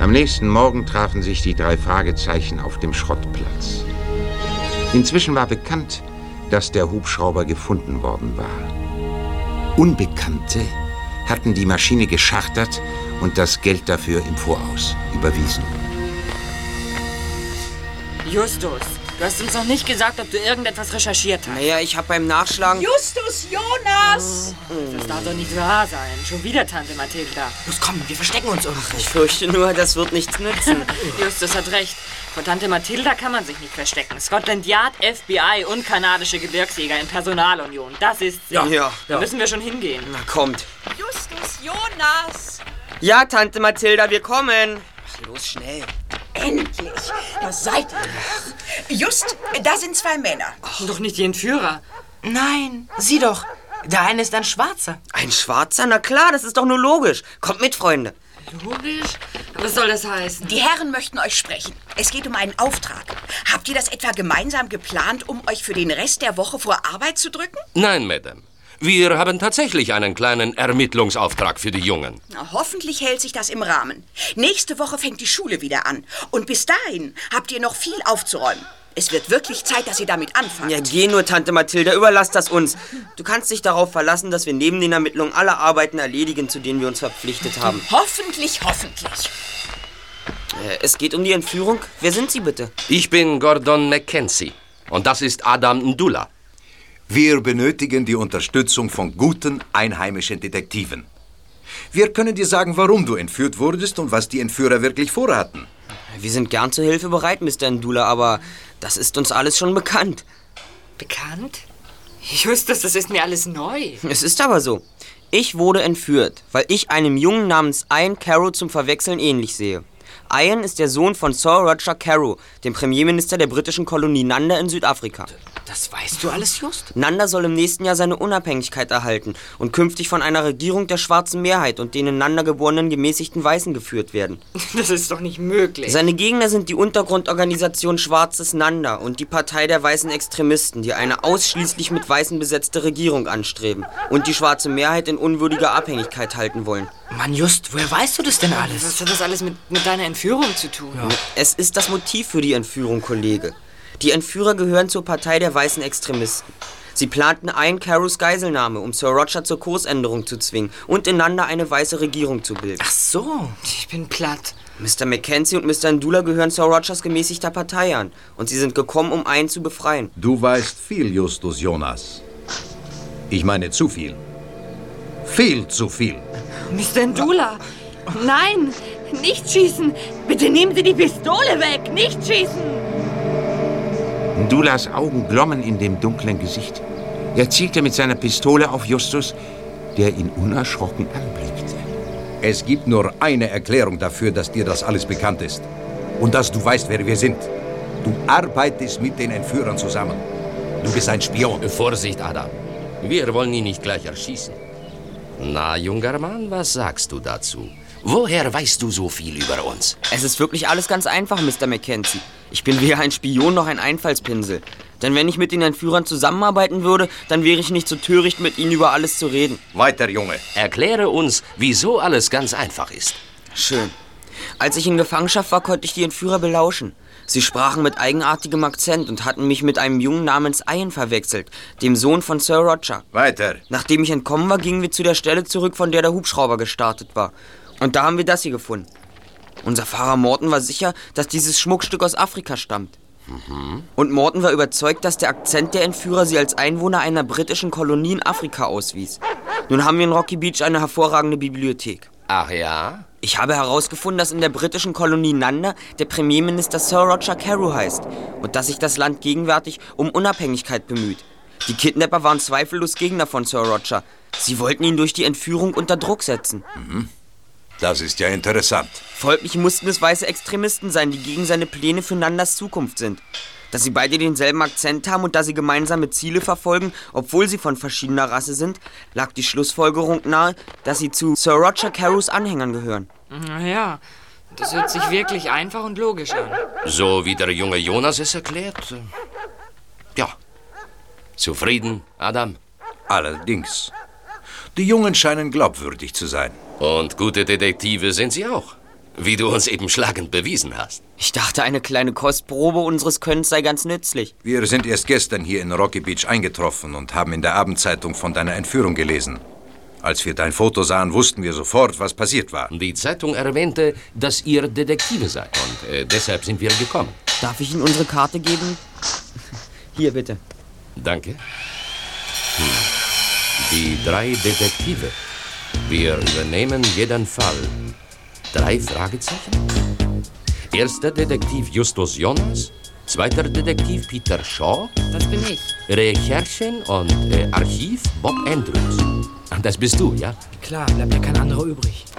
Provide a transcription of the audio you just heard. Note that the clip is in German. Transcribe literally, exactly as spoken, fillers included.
Am nächsten Morgen trafen sich die drei Fragezeichen auf dem Schrottplatz. Inzwischen war bekannt, dass der Hubschrauber gefunden worden war. Unbekannte hatten die Maschine geschartert und das Geld dafür im Voraus überwiesen. Justus, du hast uns noch nicht gesagt, ob du irgendetwas recherchiert hast. Naja, ich habe beim Nachschlagen... Justus, Jonas! Oh, das darf doch nicht wahr sein. Schon wieder Tante Mathilda. Los, komm, wir verstecken uns irgendwo. Ich fürchte nur, das wird nichts nützen. Justus hat recht. Vor Tante Mathilda kann man sich nicht verstecken. Scotland Yard, F B I und kanadische Gebirgsjäger in Personalunion. Das ist sie. Ja, ja. Da müssen wir schon hingehen. Na, kommt. Justus, Jonas! Ja, Tante Mathilda, wir kommen. Ach, los, schnell. Endlich! Da seid ihr. Just, da sind zwei Männer. Ach, doch nicht die Entführer. Nein, sieh doch. Der eine ist ein Schwarzer. Ein Schwarzer? Na klar, das ist doch nur logisch. Kommt mit, Freunde. Logisch? Was soll das heißen? Die Herren möchten euch sprechen. Es geht um einen Auftrag. Habt ihr das etwa gemeinsam geplant, um euch für den Rest der Woche vor Arbeit zu drücken? Nein, Madame. Wir haben tatsächlich einen kleinen Ermittlungsauftrag für die Jungen. Na, hoffentlich hält sich das im Rahmen. Nächste Woche fängt die Schule wieder an. Und bis dahin habt ihr noch viel aufzuräumen. Es wird wirklich Zeit, dass ihr damit anfangt. Ja, geh nur, Tante Mathilda, überlass das uns. Du kannst dich darauf verlassen, dass wir neben den Ermittlungen alle Arbeiten erledigen, zu denen wir uns verpflichtet haben. Hoffentlich, hoffentlich. Äh, es geht um die Entführung. Wer sind Sie bitte? Ich bin Gordon Mackenzie und das ist Adam Ndula. Wir benötigen die Unterstützung von guten, einheimischen Detektiven. Wir können dir sagen, warum du entführt wurdest und was die Entführer wirklich vorhatten. Wir sind gern zur Hilfe bereit, Mister Ndula, aber das ist uns alles schon bekannt. Bekannt? Justus, das ist mir alles neu. Es ist aber so. Ich wurde entführt, weil ich einem Jungen namens Ian Carew zum Verwechseln ähnlich sehe. Ian ist der Sohn von Sir Roger Carew, dem Premierminister der britischen Kolonie Nanda in Südafrika. Das weißt du alles, Just? Nanda soll im nächsten Jahr seine Unabhängigkeit erhalten und künftig von einer Regierung der schwarzen Mehrheit und den in Nanda geborenen gemäßigten Weißen geführt werden. Das ist doch nicht möglich. Seine Gegner sind die Untergrundorganisation Schwarzes Nanda und die Partei der weißen Extremisten, die eine ausschließlich mit Weißen besetzte Regierung anstreben und die schwarze Mehrheit in unwürdiger Abhängigkeit halten wollen. Mann, Just, woher weißt du das denn alles? Was hat das alles mit, mit deiner Entführung zu tun? Ja. Es ist das Motiv für die Entführung, Kollege. Die Entführer gehören zur Partei der weißen Extremisten. Sie planten Ian Carews Geiselnahme, um Sir Roger zur Kursänderung zu zwingen und in Nanda eine weiße Regierung zu bilden. Ach so. Ich bin platt. Mister Mackenzie und Mister Ndula gehören Sir Rogers gemäßigter Partei an und sie sind gekommen, um Ian zu befreien. Du weißt viel, Justus Jonas. Ich meine zu viel. Viel zu viel. Mister Ndula! Nein! Nicht schießen! Bitte nehmen Sie die Pistole weg! Nicht schießen! Ndulas Augen glommen in dem dunklen Gesicht. Er zielte mit seiner Pistole auf Justus, der ihn unerschrocken anblickte. Es gibt nur eine Erklärung dafür, dass dir das alles bekannt ist. Und dass du weißt, wer wir sind. Du arbeitest mit den Entführern zusammen. Du bist ein Spion. Vorsicht, Adam. Wir wollen ihn nicht gleich erschießen. Na, junger Mann, was sagst du dazu? Woher weißt du so viel über uns? Es ist wirklich alles ganz einfach, Mister Mackenzie. Ich bin weder ein Spion noch ein Einfallspinsel. Denn wenn ich mit den Entführern zusammenarbeiten würde, dann wäre ich nicht so töricht, mit ihnen über alles zu reden. Weiter, Junge. Erkläre uns, wieso alles ganz einfach ist. Schön. Als ich in Gefangenschaft war, konnte ich die Entführer belauschen. Sie sprachen mit eigenartigem Akzent und hatten mich mit einem Jungen namens Ian verwechselt, dem Sohn von Sir Roger. Weiter. Nachdem ich entkommen war, gingen wir zu der Stelle zurück, von der der Hubschrauber gestartet war. Und da haben wir das hier gefunden. Unser Fahrer Morton war sicher, dass dieses Schmuckstück aus Afrika stammt. Mhm. Und Morton war überzeugt, dass der Akzent der Entführer sie als Einwohner einer britischen Kolonie in Afrika auswies. Nun haben wir in Rocky Beach eine hervorragende Bibliothek. Ach ja? Ich habe herausgefunden, dass in der britischen Kolonie Nanda der Premierminister Sir Roger Carew heißt und dass sich das Land gegenwärtig um Unabhängigkeit bemüht. Die Kidnapper waren zweifellos Gegner von Sir Roger. Sie wollten ihn durch die Entführung unter Druck setzen. Mhm. Das ist ja interessant. Folglich mussten es weiße Extremisten sein, die gegen seine Pläne für Nandas Zukunft sind. Dass sie beide denselben Akzent haben und dass sie gemeinsame Ziele verfolgen, obwohl sie von verschiedener Rasse sind, lag die Schlussfolgerung nahe, dass sie zu Sir Roger Carews Anhängern gehören. Ja, das hört sich wirklich einfach und logisch an. So wie der junge Jonas es erklärt. Ja. Zufrieden, Adam? Allerdings. Die Jungen scheinen glaubwürdig zu sein. Und gute Detektive sind sie auch. wie du uns eben schlagend bewiesen hast. Ich dachte, eine kleine Kostprobe unseres Könnens sei ganz nützlich. Wir sind erst gestern hier in Rocky Beach eingetroffen und haben in der Abendzeitung von deiner Entführung gelesen. Als wir dein Foto sahen, wussten wir sofort, was passiert war. Die Zeitung erwähnte, dass ihr Detektive seid und äh, deshalb sind wir gekommen. Darf ich Ihnen unsere Karte geben? Hier, bitte. Danke. Hm. Die drei Detektive. Wir übernehmen jeden Fall. Drei Fragezeichen? Erster Detektiv Justus Jonas, zweiter Detektiv Peter Shaw. Das bin ich. Recherchen und äh, Archiv Bob Andrews. Das bist du, ja? Klar, bleibt ja kein anderer übrig.